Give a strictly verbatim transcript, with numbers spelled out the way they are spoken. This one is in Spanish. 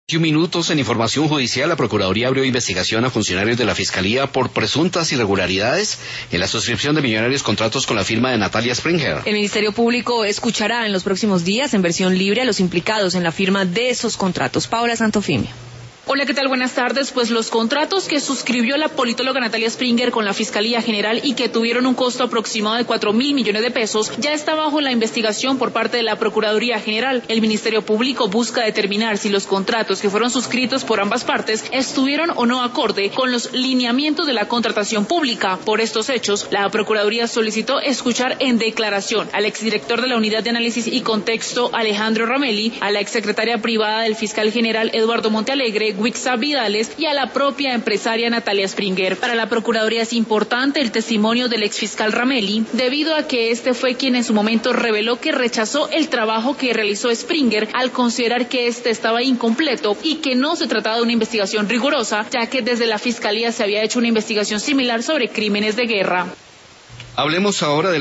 Minutos en información judicial, la Procuraduría abrió investigación a funcionarios de la Fiscalía por presuntas irregularidades en la suscripción de millonarios contratos con la firma de Natalia Springer. El Ministerio Público escuchará en los próximos días en versión libre a los implicados en la firma de esos contratos. Paola Santofimio. Hola, ¿qué tal? Buenas tardes. Pues los contratos que suscribió la politóloga Natalia Springer con la Fiscalía General y que tuvieron un costo aproximado de cuatro mil millones de pesos ya está bajo la investigación por parte de la Procuraduría General. El Ministerio Público busca determinar si los contratos que fueron suscritos por ambas partes estuvieron o no acorde con los lineamientos de la contratación pública. Por estos hechos, la Procuraduría solicitó escuchar en declaración al exdirector de la Unidad de Análisis y Contexto, Alejandro Ramelli, a la exsecretaria privada del fiscal general, Eduardo Montealegre, Wixa Vidales, y a la propia empresaria Natalia Springer. Para la Procuraduría es importante el testimonio del exfiscal Ramelli, debido a que este fue quien en su momento reveló que rechazó el trabajo que realizó Springer al considerar que este estaba incompleto y que no se trataba de una investigación rigurosa, ya que desde la Fiscalía se había hecho una investigación similar sobre crímenes de guerra. Hablemos ahora de